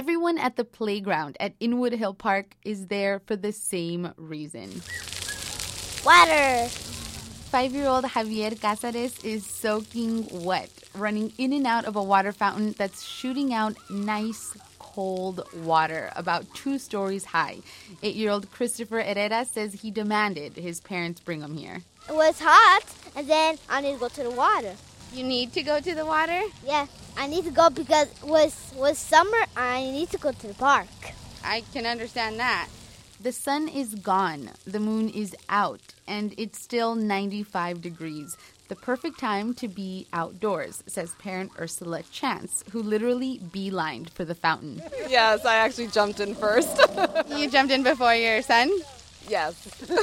Everyone at the playground at Inwood Hill Park is there for the same reason. Water! 5-year-old Javier Cázares is soaking wet, running in and out of a water fountain that's shooting out nice, cold water, about 2 stories high. 8-year-old Christopher Herrera says he demanded his parents bring him here. It was hot, and then I need to go to the water. You need to go to the water? Yeah, I need to go because it was summer. I need to go to the park. I can understand that. The sun is gone, the moon is out, and it's still 95 degrees. The perfect time to be outdoors, says parent Ursula Chance, who literally beelined for the fountain. Yes, I actually jumped in first. You jumped in before your son? Yes.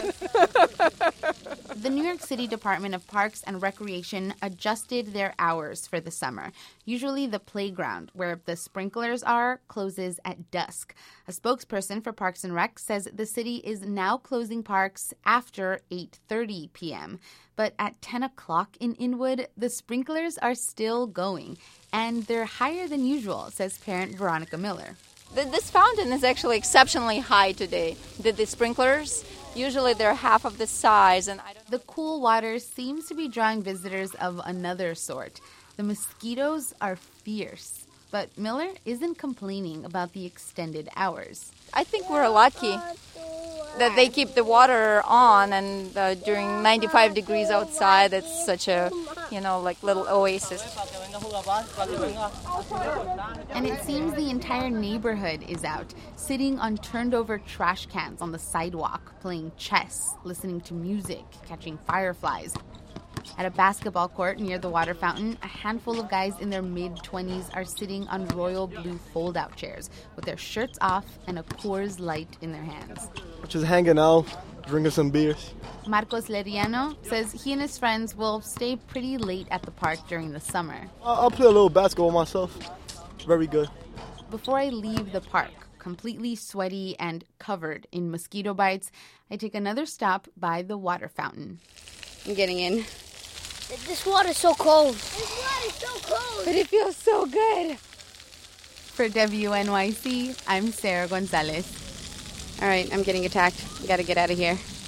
The New York City Department of Parks and Recreation adjusted their hours for the summer. Usually the playground, where the sprinklers are, closes at dusk. A spokesperson for Parks and Rec says the city is now closing parks after 8:30 p.m. But at 10 o'clock in Inwood, the sprinklers are still going. And they're higher than usual, says parent Veronica Miller. This fountain is actually exceptionally high today. The sprinklers, usually they're half of the size. And the cool water seems to be drawing visitors of another sort. The mosquitoes are fierce, but Miller isn't complaining about the extended hours. I think we're lucky that they keep the water on, and during 95 degrees outside, it's such a, like little oasis. And it seems the entire neighborhood is out, sitting on turned-over trash cans on the sidewalk, playing chess, listening to music, catching fireflies. At a basketball court near the water fountain, a handful of guys in their mid-20s are sitting on royal blue fold-out chairs with their shirts off and a Coors Light in their hands. Just hanging out, drinking some beers. Marcos Leriano says he and his friends will stay pretty late at the park during the summer. I'll play a little basketball myself. Very good. Before I leave the park, completely sweaty and covered in mosquito bites, I take another stop by the water fountain. I'm getting in. This water's so cold. But it feels so good. For WNYC, I'm Sarah Gonzalez. All right, I'm getting attacked. Got to get out of here.